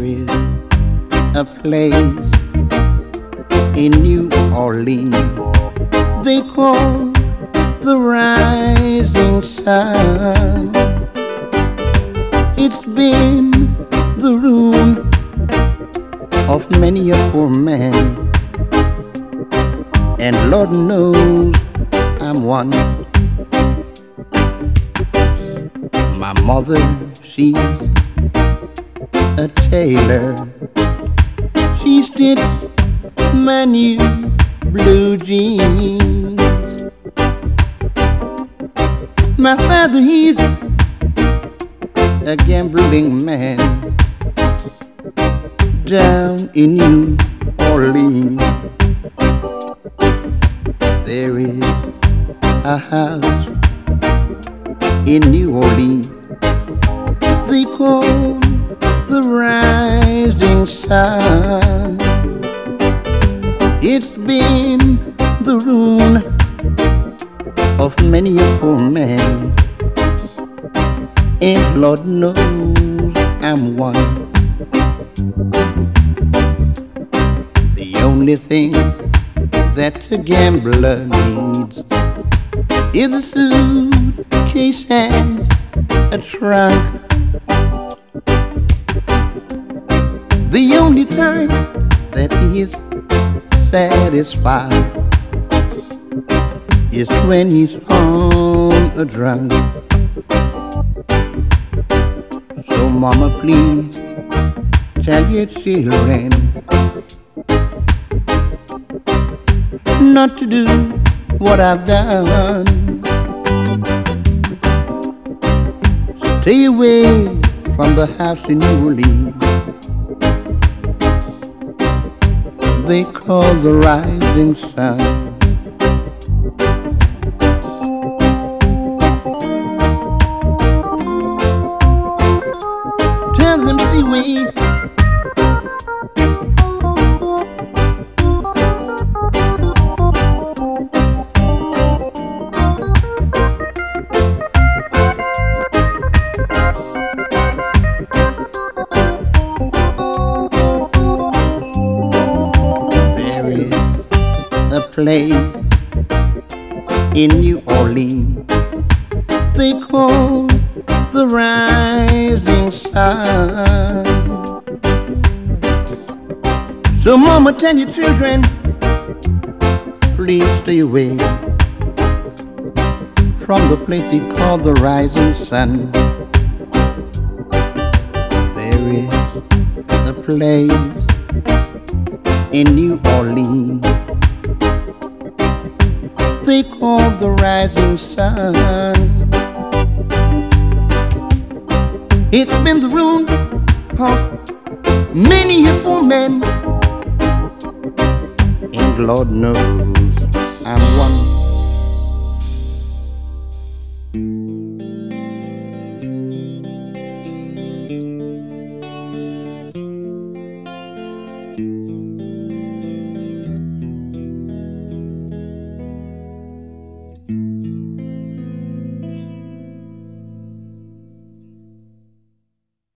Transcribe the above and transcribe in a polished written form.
is a place in New Orleans they call the Rising Sun. It's been the ruin of many a poor man, and Lord knows I'm one. My mother, she's a tailor. She stitched my new blue jeans. My father, he's a gambling man down in New Orleans. There is a house in New Orleans they call the Rising Sun. It's been the ruin of many a poor man, and Lord knows I'm one. The only thing that a gambler needs is a suitcase and a trunk. The only time that he is satisfied is when he's on a drunk. So mama, please tell your children not to do what I've done. Stay away from the house in New Orleans they call the Rising Sun. Tell them stay away. A place in New Orleans they call the Rising Sun. So mama, tell your children please stay away from the place they call the Rising Sun. There is a place in New Orleans they call the Rising Sun. It's been the ruin of many a poor man, and Lord knows